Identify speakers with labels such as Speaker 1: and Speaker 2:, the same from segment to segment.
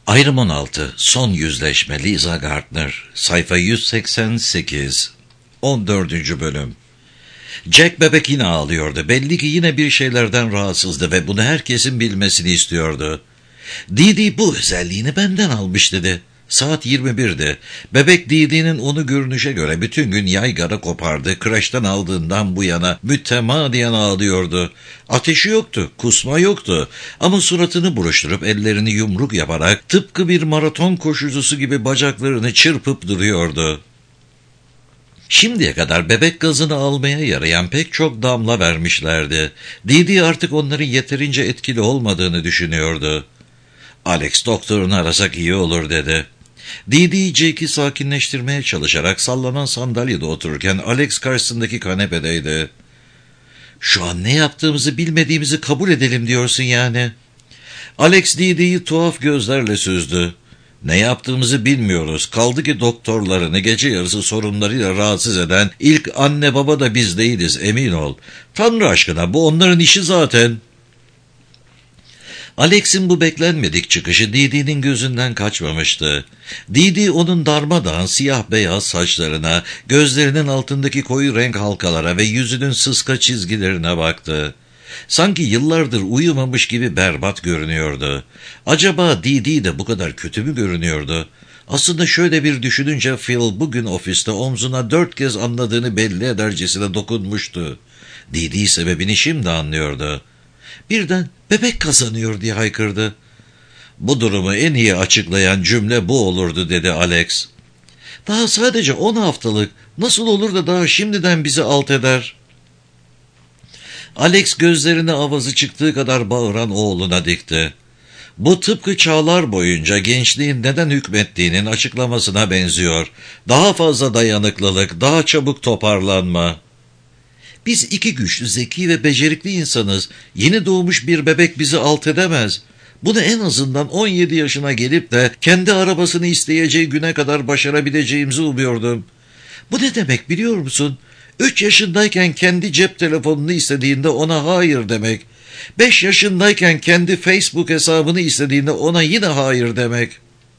Speaker 1: Ayrım 16. Son Yüzleşme. Lisa Gardner. Sayfa 188. 14. bölüm. Jack bebek yine ağlıyordu. Belli ki yine bir şeylerden rahatsızdı ve bunu herkesin bilmesini istiyordu. Didi bu özelliğini benden almış dedi. Saat 21'di. Bebek Didi'nin onu görünüşe göre bütün gün yaygara kopardı. Kreşten aldığından bu yana mütemadiyen ağlıyordu. Ateşi yoktu, kusma yoktu. Ama suratını buruşturup ellerini yumruk yaparak tıpkı bir maraton koşucusu gibi bacaklarını çırpıp duruyordu. Şimdiye kadar bebek gazını almaya yarayan pek çok damla vermişlerdi. Didi artık onların yeterince etkili olmadığını düşünüyordu. Alex doktorunu arasak iyi olur dedi. Didi Jake'i sakinleştirmeye çalışarak sallanan sandalyede otururken Alex karşısındaki kanepedeydi. Şu an ne yaptığımızı bilmediğimizi kabul edelim diyorsun yani. Alex Didi'yi tuhaf gözlerle süzdü. Ne yaptığımızı bilmiyoruz. Kaldı ki doktorlarını gece yarısı sorunlarıyla rahatsız eden ilk anne baba da biz değiliz, emin ol. Tanrı aşkına bu onların işi zaten. Alex'in bu beklenmedik çıkışı Didi'nin gözünden kaçmamıştı. Didi onun darmadağın siyah beyaz saçlarına, gözlerinin altındaki koyu renk halkalara ve yüzünün sıska çizgilerine baktı. Sanki yıllardır uyumamış gibi berbat görünüyordu. Acaba Didi de bu kadar kötü mü görünüyordu? Aslında şöyle bir düşününce Phil bugün ofiste omzuna 4 kez anladığını belli edercesine dokunmuştu. Didi sebebini şimdi anlıyordu. Birden bebek kazanıyor diye haykırdı. Bu durumu en iyi açıklayan cümle bu olurdu dedi Alex. Daha sadece 10 haftalık, nasıl olur da daha şimdiden bizi alt eder? Alex gözlerini avazı çıktığı kadar bağıran oğluna dikti. Bu tıpkı çağlar boyunca gençliğin neden hükmettiğinin açıklamasına benziyor. Daha fazla dayanıklılık, daha çabuk toparlanma. Biz iki güçlü, zeki ve becerikli insanız. Yeni doğmuş bir bebek bizi alt edemez. Bunu en azından 17 yaşına gelip de kendi arabasını isteyeceği güne kadar başarabileceğimizi umuyordum. Bu ne demek biliyor musun? 3 yaşındayken kendi cep telefonunu istediğinde ona hayır demek. 5 yaşındayken kendi Facebook hesabını istediğinde ona yine hayır demek.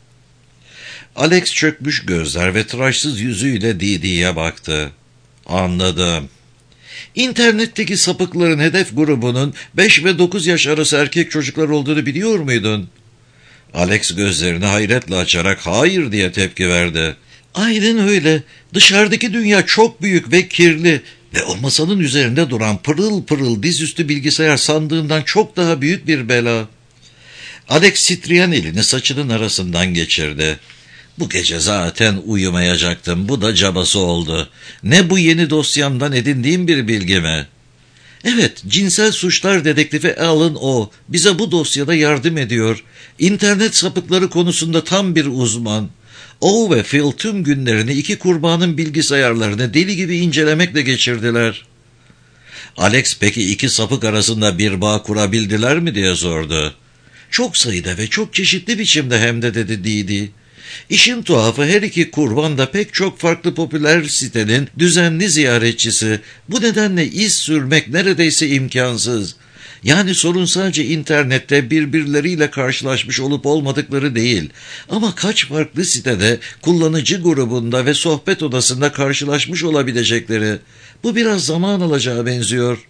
Speaker 1: Alex çökmüş gözler ve tıraşsız yüzüyle Didi'ye baktı. Anladım. İnternetteki sapıkların hedef grubunun 5 ve 9 yaş arası erkek çocuklar olduğunu biliyor muydun? Alex gözlerini hayretle açarak hayır diye tepki verdi. Aynen öyle. Dışarıdaki dünya çok büyük ve kirli ve o masanın üzerinde duran pırıl pırıl dizüstü bilgisayar sandığından çok daha büyük bir bela. Alex titreyen elini saçının arasından geçirdi. Bu gece zaten uyumayacaktım. Bu da cabası oldu. Ne bu yeni dosyamdan edindiğim bir bilgi mi? Evet, cinsel suçlar dedektifi Alan O. Bize bu dosyada yardım ediyor. İnternet sapıkları konusunda tam bir uzman. O ve Phil tüm günlerini iki kurbanın bilgisayarlarını deli gibi incelemekle geçirdiler. Alex peki iki sapık arasında bir bağ kurabildiler mi diye sordu. Çok sayıda ve çok çeşitli biçimde hem de dedi Didi. İşin tuhafı her iki kurban da pek çok farklı popüler sitenin düzenli ziyaretçisi. Bu nedenle iz sürmek neredeyse imkansız. Yani sorun sadece internette birbirleriyle karşılaşmış olup olmadıkları değil. Ama kaç farklı sitede, kullanıcı grubunda ve sohbet odasında karşılaşmış olabilecekleri. Bu biraz zaman alacağı benziyor.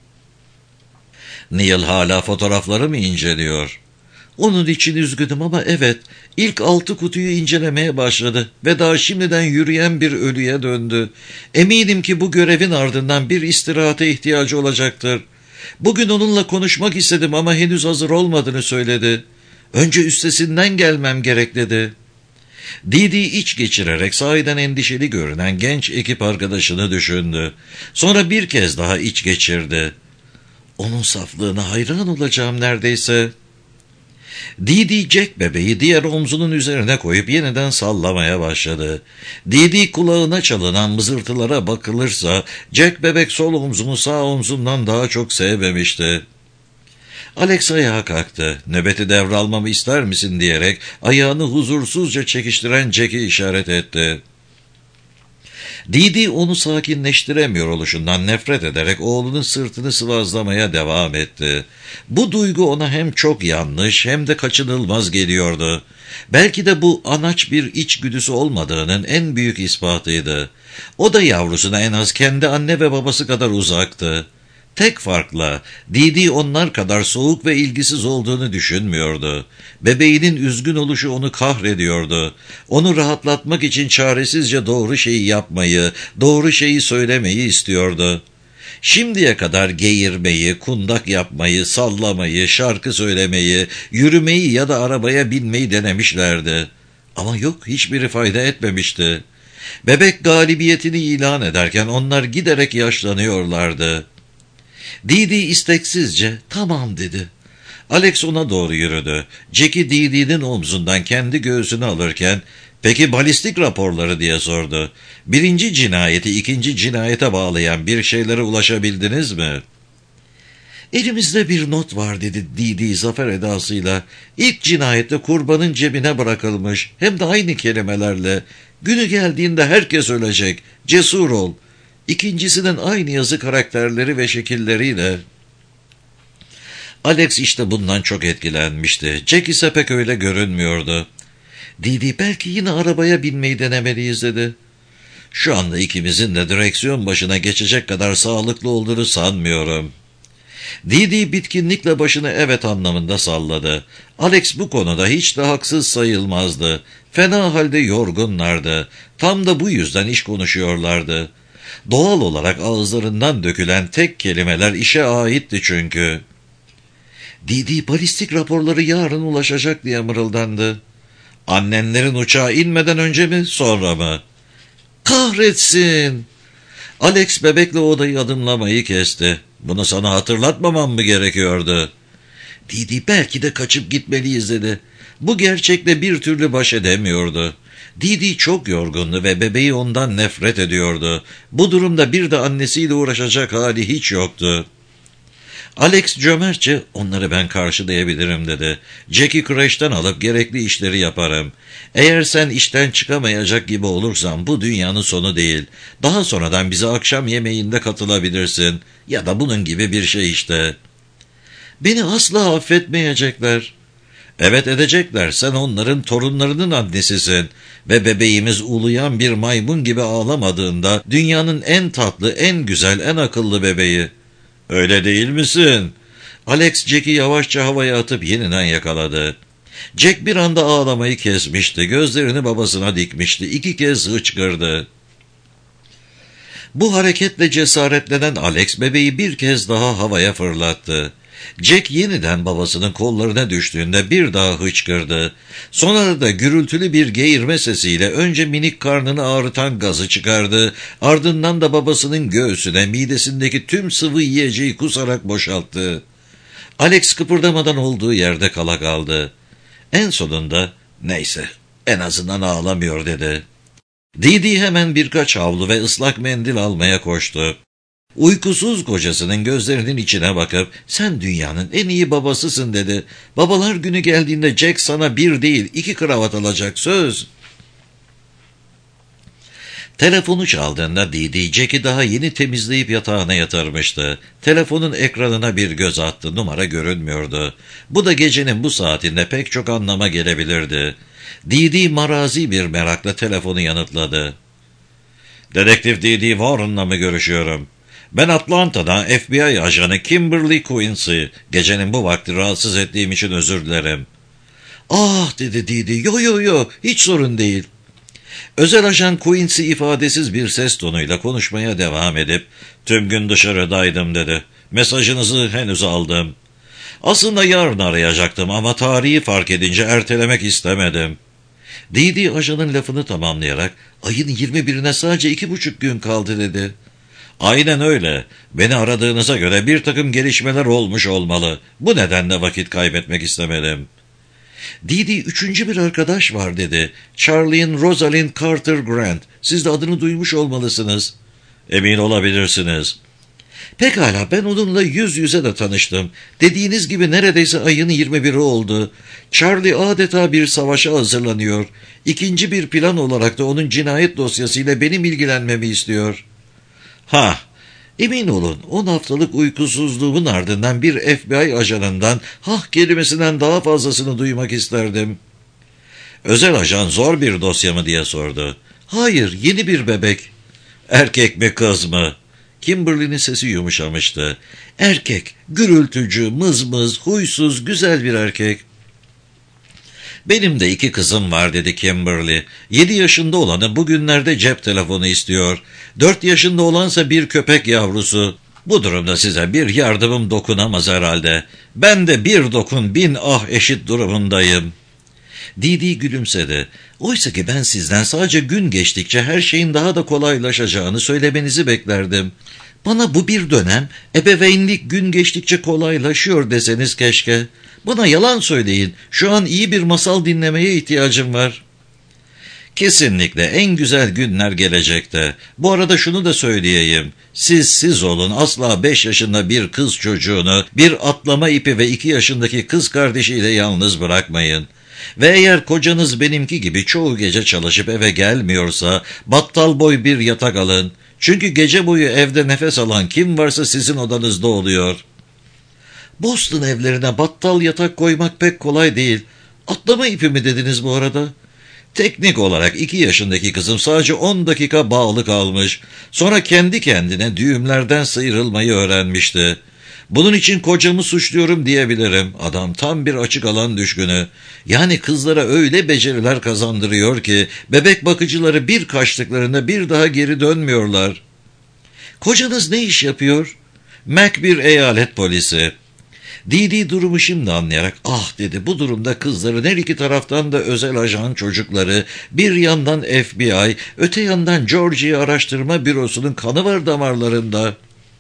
Speaker 1: Neil hala fotoğrafları mı inceliyor? Onun için üzgünüm ama evet, ilk 6 kutuyu incelemeye başladı ve daha şimdiden yürüyen bir ölüye döndü. Eminim ki bu görevin ardından bir istirahate ihtiyacı olacaktır. Bugün onunla konuşmak istedim ama henüz hazır olmadığını söyledi. Önce üstesinden gelmem gerek dedi. Didi iç geçirerek sahiden endişeli görünen genç ekip arkadaşını düşündü. Sonra bir kez daha iç geçirdi. Onun saflığına hayran olacağım neredeyse. Didi Jack bebeği diğer omzunun üzerine koyup yeniden sallamaya başladı. Didi kulağına çalınan mızırtılara bakılırsa Jack bebek sol omzumu sağ omzumdan daha çok sevmemişti. Alex ayağa kalktı. Nöbeti devralmamı ister misin diyerek ayağını huzursuzca çekiştiren Jack'i işaret etti. Didi onu sakinleştiremiyor oluşundan nefret ederek oğlunun sırtını sıvazlamaya devam etti. Bu duygu ona hem çok yanlış hem de kaçınılmaz geliyordu. Belki de bu anaç bir içgüdüsü olmadığının en büyük ispatıydı. O da yavrusuna en az kendi anne ve babası kadar uzaktı. Tek farkla Didi onlar kadar soğuk ve ilgisiz olduğunu düşünmüyordu. Bebeğinin üzgün oluşu onu kahrediyordu. Onu rahatlatmak için çaresizce doğru şeyi yapmayı, doğru şeyi söylemeyi istiyordu. Şimdiye kadar geğirmeyi, kundak yapmayı, sallamayı, şarkı söylemeyi, yürümeyi ya da arabaya binmeyi denemişlerdi. Ama yok, hiçbiri fayda etmemişti. Bebek galibiyetini ilan ederken onlar giderek yaşlanıyorlardı. Didi isteksizce "tamam" dedi. Alex ona doğru yürüdü. Jackie Didi'nin omzundan kendi göğsünü alırken "Peki balistik raporları?" diye sordu. "Birinci cinayeti ikinci cinayete bağlayan bir şeylere ulaşabildiniz mi?" "Elimizde bir not var" dedi Didi zafer edasıyla. "İlk cinayette kurbanın cebine bırakılmış, hem de aynı kelimelerle. Günü geldiğinde herkes ölecek, cesur ol. İkincisinin aynı yazı karakterleri ve şekilleriyle." Alex işte bundan çok etkilenmişti. Jack ise pek öyle görünmüyordu. "Didi, belki yine arabaya binmeyi denemeliyiz" dedi. "Şu anda ikimizin de direksiyon başına geçecek kadar sağlıklı olduğunu sanmıyorum." Didi bitkinlikle başını evet anlamında salladı. Alex bu konuda hiç de haksız sayılmazdı. Fena halde yorgunlardı. Tam da bu yüzden iş konuşuyorlardı. Doğal olarak ağızlarından dökülen tek kelimeler işe aitti çünkü. "Didi, balistik raporları yarın ulaşacak" diye mırıldandı. "Annenlerin uçağa inmeden önce mi, sonra mı?" "Kahretsin!" Alex bebekle odayı adımlamayı kesti. "Bunu sana hatırlatmamam mı gerekiyordu?" "Didi, belki de kaçıp gitmeliyiz" dedi. Bu gerçekle bir türlü baş edemiyordu. Didi çok yorgundu ve bebeği ondan nefret ediyordu. Bu durumda bir de annesiyle uğraşacak hali hiç yoktu. Alex cömertçe "onları ben karşılayabilirim" dedi. "Jack'i kreşten alıp gerekli işleri yaparım. Eğer sen işten çıkamayacak gibi olursan bu dünyanın sonu değil. Daha sonradan bize akşam yemeğinde katılabilirsin. Ya da bunun gibi bir şey işte." "Beni asla affetmeyecekler." "Evet, edecekler. Sen onların torunlarının annesisin. Ve bebeğimiz uluyan bir maymun gibi ağlamadığında dünyanın en tatlı, en güzel, en akıllı bebeği." "Öyle değil misin?" Alex Jack'i yavaşça havaya atıp yeniden yakaladı. Jack bir anda ağlamayı kesmişti. Gözlerini babasına dikmişti. 2 kez hıçkırdı. Bu hareketle cesaretlenen Alex bebeği bir kez daha havaya fırlattı. Jack yeniden babasının kollarına düştüğünde bir daha hıçkırdı. Sonra da gürültülü bir geğirme sesiyle önce minik karnını ağrıtan gazı çıkardı, ardından da babasının göğsüne midesindeki tüm sıvı yiyeceği kusarak boşalttı. Alex kıpırdamadan olduğu yerde kala kaldı. En sonunda "neyse, en azından ağlamıyor" dedi. Didi hemen birkaç havlu ve ıslak mendil almaya koştu. Uykusuz kocasının gözlerinin içine bakıp "sen dünyanın en iyi babasısın" dedi. "Babalar günü geldiğinde Jack sana 1 değil 2 kravat alacak, söz." Telefonu çaldığında Didi Jack'i daha yeni temizleyip yatağına yatırmıştı. Telefonun ekranına bir göz attı, numara görünmüyordu. Bu da gecenin bu saatinde pek çok anlama gelebilirdi. Didi marazi bir merakla telefonu yanıtladı. "Dedektif Didi Warren'la mı görüşüyorum? Ben Atlanta'da FBI ajanı Kimberly Quincy. Gecenin bu vakti rahatsız ettiğim için özür dilerim." "Ah" dedi Didi, yo, hiç sorun değil." Özel ajan Quincy ifadesiz bir ses tonuyla konuşmaya devam edip "tüm gün dışarıdaydım" dedi. "Mesajınızı henüz aldım. Aslında yarın arayacaktım ama tarihi fark edince ertelemek istemedim." Didi ajanın lafını tamamlayarak "ayın 21'ine sadece 2,5 gün kaldı" dedi. "Aynen öyle. Beni aradığınıza göre bir takım gelişmeler olmuş olmalı. Bu nedenle vakit kaybetmek istemedim." "Didi, 3. bir arkadaş var" dedi. "Charlene Rosalind Carter Grant. Siz de adını duymuş olmalısınız." "Emin olabilirsiniz." Pekala, ben onunla yüz yüze de tanıştım. Dediğiniz gibi neredeyse ayın 21'i oldu. Charlie adeta bir savaşa hazırlanıyor. İkinci bir plan olarak da onun cinayet dosyasıyla benim ilgilenmemi istiyor. Ha, emin olun 10 haftalık uykusuzluğumun ardından bir FBI ajanından kelimesinden daha fazlasını duymak isterdim. Özel ajan zor bir dosya mı diye sordu. Hayır, yeni bir bebek. Erkek mi kız mı? Kimberly'nin sesi yumuşamıştı. Erkek, gürültücü, mızmız, huysuz, güzel bir erkek. Benim de 2 kızım var dedi Kimberly. 7 yaşında olanı bugünlerde cep telefonu istiyor. 4 yaşında olansa bir köpek yavrusu. Bu durumda size bir yardımım dokunamaz herhalde. Ben de bir dokun bin eşit durumundayım. Didi gülümsedi. Oysa ki ben sizden sadece gün geçtikçe her şeyin daha da kolaylaşacağını söylemenizi beklerdim. Bana bu bir dönem, ebeveynlik gün geçtikçe kolaylaşıyor deseniz keşke. Bana yalan söyleyin, şu an iyi bir masal dinlemeye ihtiyacım var. Kesinlikle en güzel günler gelecekte. Bu arada şunu da söyleyeyim. Siz olun, asla 5 yaşında bir kız çocuğunu, bir atlama ipi ve 2 yaşındaki kız kardeşiyle yalnız bırakmayın. Ve eğer kocanız benimki gibi çoğu gece çalışıp eve gelmiyorsa, battal boy bir yatak alın. Çünkü gece boyu evde nefes alan kim varsa sizin odanızda oluyor. Boston evlerine battal yatak koymak pek kolay değil. Atlama ipi mi dediniz bu arada? Teknik olarak 2 yaşındaki kızım sadece 10 dakika bağlı kalmış. Sonra kendi kendine düğümlerden sıyrılmayı öğrenmişti. Bunun için kocamı suçluyorum diyebilirim. Adam tam bir açık alan düşkünü. Yani kızlara öyle beceriler kazandırıyor ki bebek bakıcıları bir kaçtıklarında bir daha geri dönmüyorlar. Kocanız ne iş yapıyor? Mac bir eyalet polisi. Didi durumu şimdi anlayarak dedi, bu durumda kızların her iki taraftan da özel ajan çocukları, bir yandan FBI, öte yandan Georgia Araştırma Bürosu'nun kanı var damarlarında.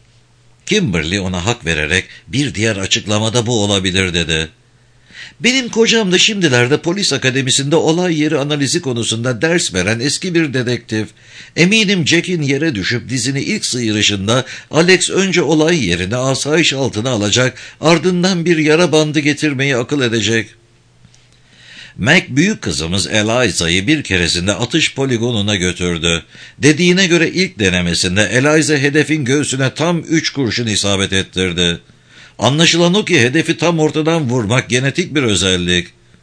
Speaker 1: Kimberly ona hak vererek bir diğer açıklamada bu olabilir dedi. Benim kocam da şimdilerde polis akademisinde olay yeri analizi konusunda ders veren eski bir dedektif. Eminim Jack'in yere düşüp dizini ilk sıyırışında Alex önce olay yerine asayiş altına alacak, ardından bir yara bandı getirmeyi akıl edecek. Mac büyük kızımız Eliza'yı bir keresinde atış poligonuna götürdü. Dediğine göre ilk denemesinde Eliza hedefin göğsüne tam 3 kurşun isabet ettirdi. Anlaşılan o ki hedefi tam ortadan vurmak genetik bir özellik.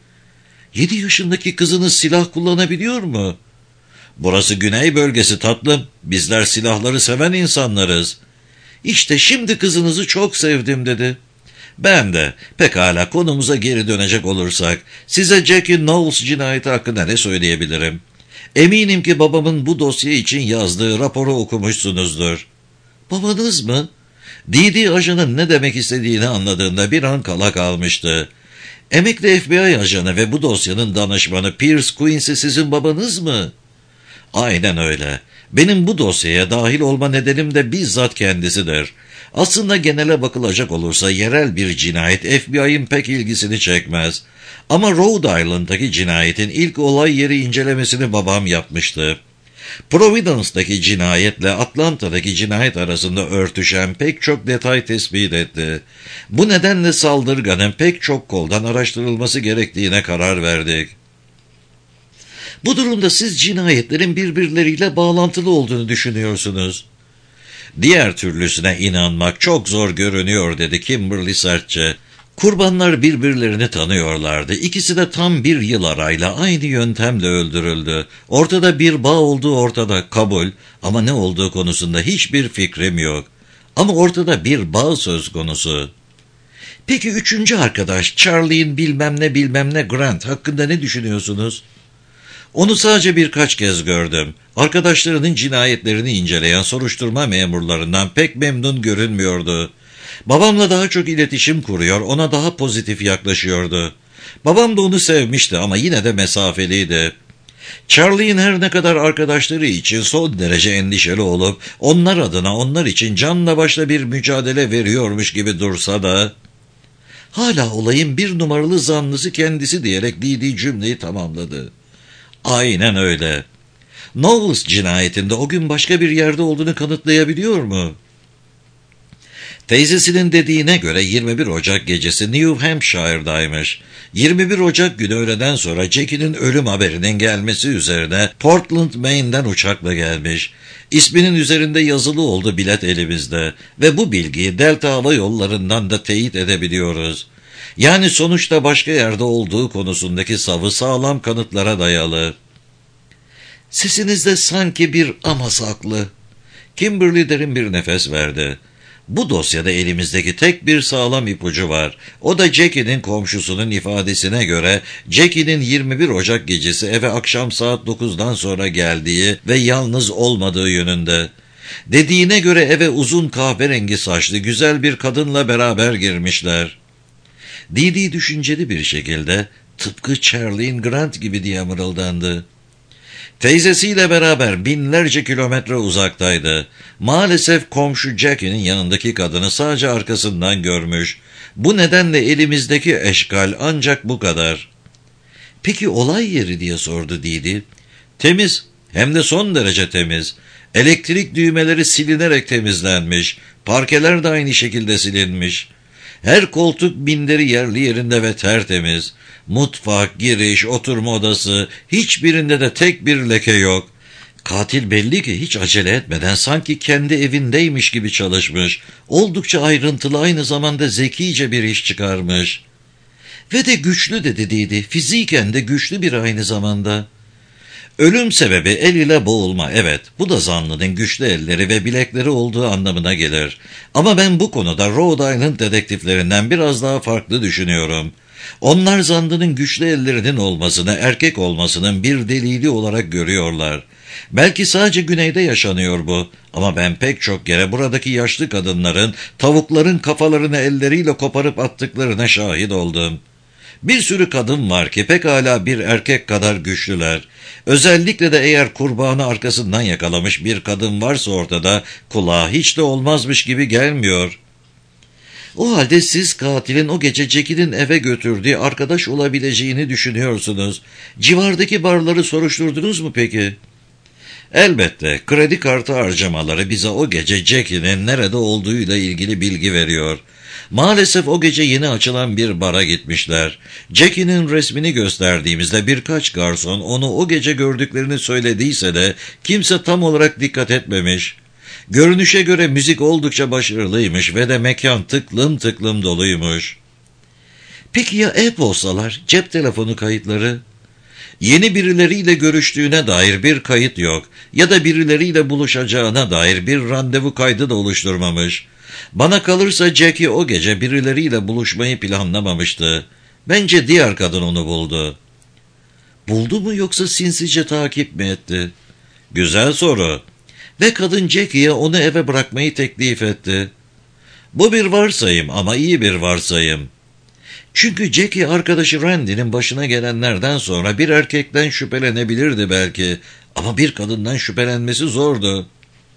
Speaker 1: 7 yaşındaki kızınız silah kullanabiliyor mu? Burası güney bölgesi tatlım. Bizler silahları seven insanlarız. İşte şimdi kızınızı çok sevdim dedi. Ben de. Pekala, konumuza geri dönecek olursak, size Jackie Knowles cinayeti hakkında ne söyleyebilirim? Eminim ki babamın bu dosya için yazdığı raporu okumuşsunuzdur. Babanız mı? Didi ajanın ne demek istediğini anladığında bir an kala kalmıştı. Emekli FBI ajanı ve bu dosyanın danışmanı Pierce Quincy sizin babanız mı? Aynen öyle. Benim bu dosyaya dahil olma nedenim de bizzat kendisidir. Aslında genele bakılacak olursa yerel bir cinayet FBI'ın pek ilgisini çekmez. Ama Rhode Island'daki cinayetin ilk olay yeri incelemesini babam yapmıştı. Providence'daki cinayetle Atlanta'daki cinayet arasında örtüşen pek çok detay tespit etti. Bu nedenle saldırganın pek çok koldan araştırılması gerektiğine karar verdik. Bu durumda siz cinayetlerin birbirleriyle bağlantılı olduğunu düşünüyorsunuz. Diğer türlüsüne inanmak çok zor görünüyor dedi Kimberly sertçe. Kurbanlar birbirlerini tanıyorlardı. İkisi de tam 1 yıl arayla aynı yöntemle öldürüldü. Ortada bir bağ olduğu ortada, kabul, ama ne olduğu konusunda hiçbir fikrim yok. Ama ortada bir bağ söz konusu. Peki 3. arkadaş Charlie'in bilmem ne Grant hakkında ne düşünüyorsunuz? Onu sadece birkaç kez gördüm. Arkadaşlarının cinayetlerini inceleyen soruşturma memurlarından pek memnun görünmüyordu. Babamla daha çok iletişim kuruyor, ona daha pozitif yaklaşıyordu. Babam da onu sevmişti ama yine de mesafeliydi. Charlie'in her ne kadar arkadaşları için son derece endişeli olup, onlar adına onlar için canla başla bir mücadele veriyormuş gibi dursa da, hala olayın 1 numaralı zanlısı kendisi diyerek Didi cümleyi tamamladı. Aynen öyle. Knowles cinayetinde o gün başka bir yerde olduğunu kanıtlayabiliyor mu? Teyzesinin dediğine göre 21 Ocak gecesi New Hampshire'daymış. 21 Ocak günü öğleden sonra Jackie'nin ölüm haberinin gelmesi üzerine Portland, Maine'den uçakla gelmiş. İsminin üzerinde yazılı oldu bilet elimizde ve bu bilgiyi Delta Hava Yolları'ndan da teyit edebiliyoruz. Yani sonuçta başka yerde olduğu konusundaki savı sağlam kanıtlara dayalı. Sesinizde sanki bir ama saklı. Kimberly derin bir nefes verdi. Bu dosyada elimizdeki tek bir sağlam ipucu var. O da Jackie'nin komşusunun ifadesine göre Jackie'nin 21 Ocak gecesi eve akşam saat 9'dan sonra geldiği ve yalnız olmadığı yönünde. Dediğine göre eve uzun kahverengi saçlı güzel bir kadınla beraber girmişler. Didi düşünceli bir şekilde tıpkı Charlene Grant gibi diye mırıldandı. Teyzesiyle beraber binlerce kilometre uzaktaydı. Maalesef komşu Jackie'nin yanındaki kadını sadece arkasından görmüş. Bu nedenle elimizdeki eşkal ancak bu kadar. Peki olay yeri diye sordu Didi. Temiz, hem de son derece temiz. Elektrik düğmeleri silinerek temizlenmiş. Parkeler de aynı şekilde silinmiş. Her koltuk minderi yerli yerinde ve tertemiz. Mutfak, giriş, oturma odası, hiçbirinde de tek bir leke yok. Katil belli ki hiç acele etmeden sanki kendi evindeymiş gibi çalışmış. Oldukça ayrıntılı, aynı zamanda zekice bir iş çıkarmış. Ve de güçlü dedi Didi, fiziken de güçlü bir aynı zamanda. Ölüm sebebi el ile boğulma, evet, bu da zanlının güçlü elleri ve bilekleri olduğu anlamına gelir. Ama ben bu konuda Rhode Island dedektiflerinden biraz daha farklı düşünüyorum. Onlar zanlının güçlü ellerinin olmasını, erkek olmasının bir delili olarak görüyorlar. Belki sadece güneyde yaşanıyor bu, ama ben pek çok kere buradaki yaşlı kadınların tavukların kafalarını elleriyle koparıp attıklarına şahit oldum. Bir sürü kadın var ki pekala bir erkek kadar güçlüler. Özellikle de eğer kurbanı arkasından yakalamış bir kadın varsa ortada, kulağa hiç de olmazmış gibi gelmiyor. O halde siz katilin o gece Jackie'nin eve götürdüğü arkadaş olabileceğini düşünüyorsunuz. Civardaki barları soruşturdunuz mu peki? Elbette, kredi kartı harcamaları bize o gece Jackie'nin nerede olduğuyla ilgili bilgi veriyor. Maalesef o gece yeni açılan bir bara gitmişler. Jackie'nin resmini gösterdiğimizde birkaç garson onu o gece gördüklerini söylediyse de kimse tam olarak dikkat etmemiş. Görünüşe göre müzik oldukça başarılıymış ve de mekan tıklım tıklım doluymuş. Peki ya e-postalar, cep telefonu kayıtları? Yeni birileriyle görüştüğüne dair bir kayıt yok ya da birileriyle buluşacağına dair bir randevu kaydı da oluşturmamış. Bana kalırsa Jackie o gece birileriyle buluşmayı planlamamıştı. Bence diğer kadın onu buldu. Buldu mu yoksa sinsice takip mi etti? Güzel soru. Ve kadın Jackie'ye onu eve bırakmayı teklif etti. Bu bir varsayım ama iyi bir varsayım. Çünkü Jackie arkadaşı Randy'nin başına gelenlerden sonra bir erkekten şüphelenebilirdi belki ama bir kadından şüphelenmesi zordu.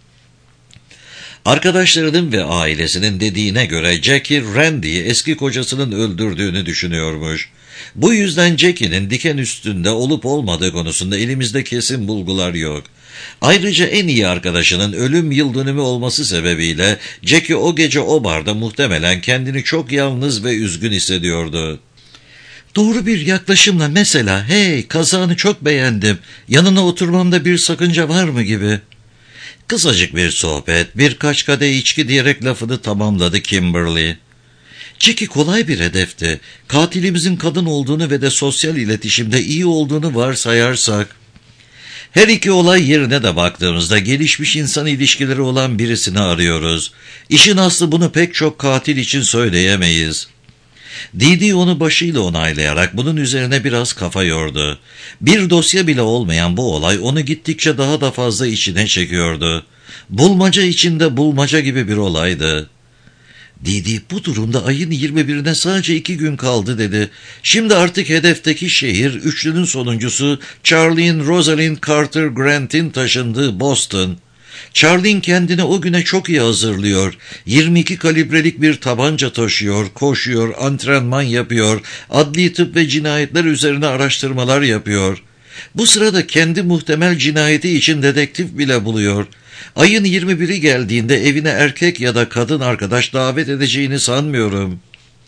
Speaker 1: Arkadaşlarının ve ailesinin dediğine göre Jackie Randy'yi eski kocasının öldürdüğünü düşünüyormuş. Bu yüzden Jackie'nin diken üstünde olup olmadığı konusunda elimizde kesin bulgular yok. Ayrıca en iyi arkadaşının ölüm yıl dönümü olması sebebiyle Jackie o gece o barda muhtemelen kendini çok yalnız ve üzgün hissediyordu. Doğru bir yaklaşımla mesela, hey kazağını çok beğendim, yanına oturmamda bir sakınca var mı gibi. Kısacık bir sohbet, birkaç kadeh içki diyerek lafını tamamladı Kimberly. Jackie kolay bir hedefti. Katilimizin kadın olduğunu ve de sosyal iletişimde iyi olduğunu varsayarsak. Her iki olay yerine de baktığımızda gelişmiş insan ilişkileri olan birisini arıyoruz. İşin aslı bunu pek çok katil için söyleyemeyiz. Didi onu başıyla onaylayarak bunun üzerine biraz kafa yordu. Bir dosya bile olmayan bu olay onu gittikçe daha da fazla içine çekiyordu. Bulmaca içinde bulmaca gibi bir olaydı. Didi bu durumda ayın 21'ine sadece 2 gün kaldı dedi. Şimdi artık hedefteki şehir, üçlünün sonuncusu Charlene Rosalind Carter Grant'in taşındığı Boston. Charlene kendini o güne çok iyi hazırlıyor. 22 kalibrelik bir tabanca taşıyor, koşuyor, antrenman yapıyor, adli tıp ve cinayetler üzerine araştırmalar yapıyor. Bu sırada kendi muhtemel cinayeti için dedektif bile buluyor. Ayın 21'i geldiğinde evine erkek ya da kadın arkadaş davet edeceğini sanmıyorum.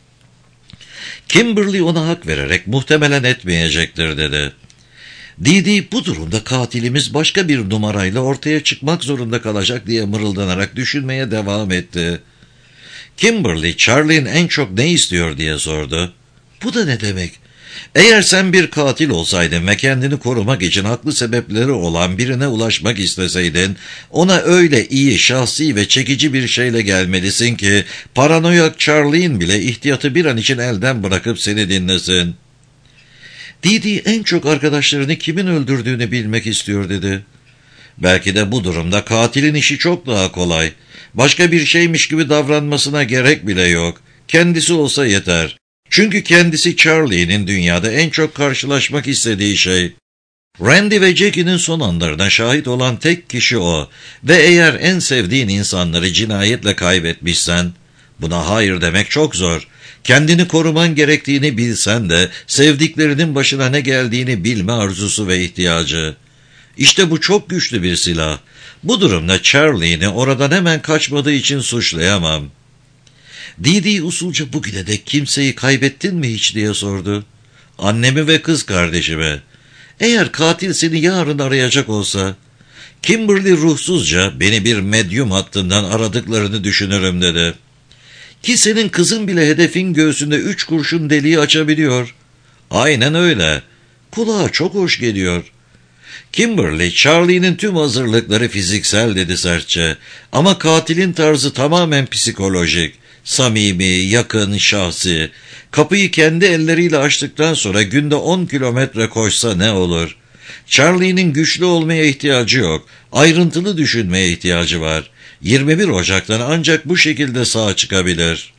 Speaker 1: Kimberly ona hak vererek muhtemelen etmeyecektir dedi. Didi bu durumda katilimiz başka bir numarayla ortaya çıkmak zorunda kalacak diye mırıldanarak düşünmeye devam etti. Kimberly, Charlie'nin en çok ne istiyor diye sordu. Bu da ne demek? Eğer sen bir katil olsaydın ve kendini korumak için haklı sebepleri olan birine ulaşmak isteseydin, ona öyle iyi, şahsi ve çekici bir şeyle gelmelisin ki, paranoyak Charlie'nin bile ihtiyatı bir an için elden bırakıp seni dinlesin. Didi en çok arkadaşlarını kimin öldürdüğünü bilmek istiyor dedi. Belki de bu durumda katilin işi çok daha kolay. Başka bir şeymiş gibi davranmasına gerek bile yok. Kendisi olsa yeter. Çünkü kendisi Charlie'nin dünyada en çok karşılaşmak istediği şey. Randy ve Jackie'nin son anlarına şahit olan tek kişi o. Ve eğer en sevdiğin insanları cinayetle kaybetmişsen, buna hayır demek çok zor. Kendini koruman gerektiğini bilsen de sevdiklerinin başına ne geldiğini bilme arzusu ve ihtiyacı. İşte bu çok güçlü bir silah. Bu durumda Charlie'ni oradan hemen kaçmadığı için suçlayamam. Didi usulca bugüne dek kimseyi kaybettin mi hiç diye sordu. Annemi ve kız kardeşime. Eğer katil seni yarın arayacak olsa, Kimberly ruhsuzca beni bir medyum hattından aradıklarını düşünürüm dedi. Ki senin kızın bile hedefin göğsünde 3 kurşun deliği açabiliyor. Aynen öyle. Kulağa çok hoş geliyor. Kimberly, Charlie'nin tüm hazırlıkları fiziksel dedi sertçe. Ama katilin tarzı tamamen psikolojik. Samimi, yakın, şahsi. Kapıyı kendi elleriyle açtıktan sonra günde 10 kilometre koşsa ne olur? Charlie'nin güçlü olmaya ihtiyacı yok. Ayrıntılı düşünmeye ihtiyacı var. 21 Ocak'tan ancak bu şekilde sağ çıkabilir.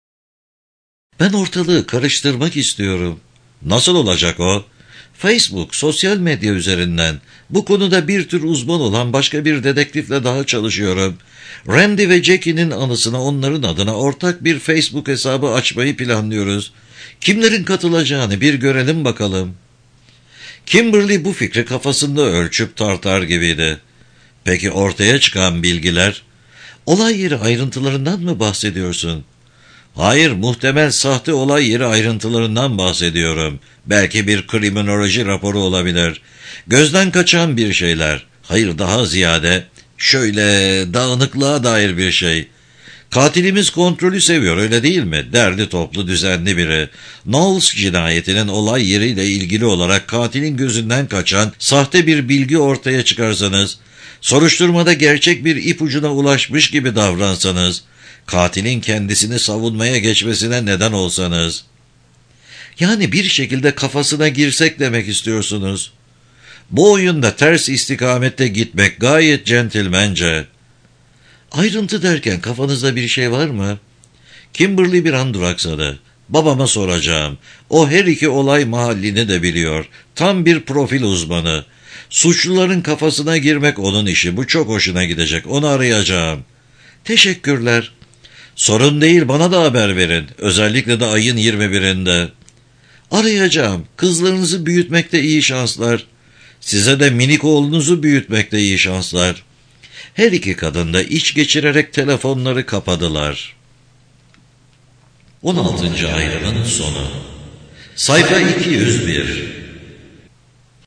Speaker 1: Ben ortalığı karıştırmak istiyorum. Nasıl olacak o? Facebook, sosyal medya üzerinden. Bu konuda bir tür uzman olan başka bir dedektifle daha çalışıyorum. Randy ve Jackie'nin anısına onların adına ortak bir Facebook hesabı açmayı planlıyoruz. Kimlerin katılacağını bir görelim bakalım. Kimberly bu fikri kafasında ölçüp tartar gibiydi. Peki ortaya çıkan bilgiler? Olay yeri ayrıntılarından mı bahsediyorsun? Hayır, muhtemel sahte olay yeri ayrıntılarından bahsediyorum. Belki bir kriminoloji raporu olabilir. Gözden kaçan bir şeyler. Hayır, daha ziyade şöyle dağınıklığa dair bir şey. Katilimiz kontrolü seviyor, öyle değil mi? Derli toplu, düzenli biri. Knowles cinayetinin olay yeriyle ilgili olarak katilin gözünden kaçan sahte bir bilgi ortaya çıkarsanız, soruşturmada gerçek bir ipucuna ulaşmış gibi davransanız, katilin kendisini savunmaya geçmesine neden olsanız. Yani bir şekilde kafasına girsek demek istiyorsunuz. Bu oyunda ters istikamette gitmek gayet centilmence. Ayrıntı derken kafanızda bir şey var mı? Kimberly bir an duraksadı. Babama soracağım. O her iki olay mahallini de biliyor. Tam bir profil uzmanı. Suçluların kafasına girmek onun işi. Bu çok hoşuna gidecek. Onu arayacağım. Teşekkürler. Sorun değil, bana da haber verin. Özellikle de ayın 21'inde. Arayacağım. Kızlarınızı büyütmekte iyi şanslar. Size de minik oğlunuzu büyütmekte iyi şanslar. Her iki kadın da iç geçirerek telefonları kapadılar. 16. ayrımın sonu. Sayfa 201.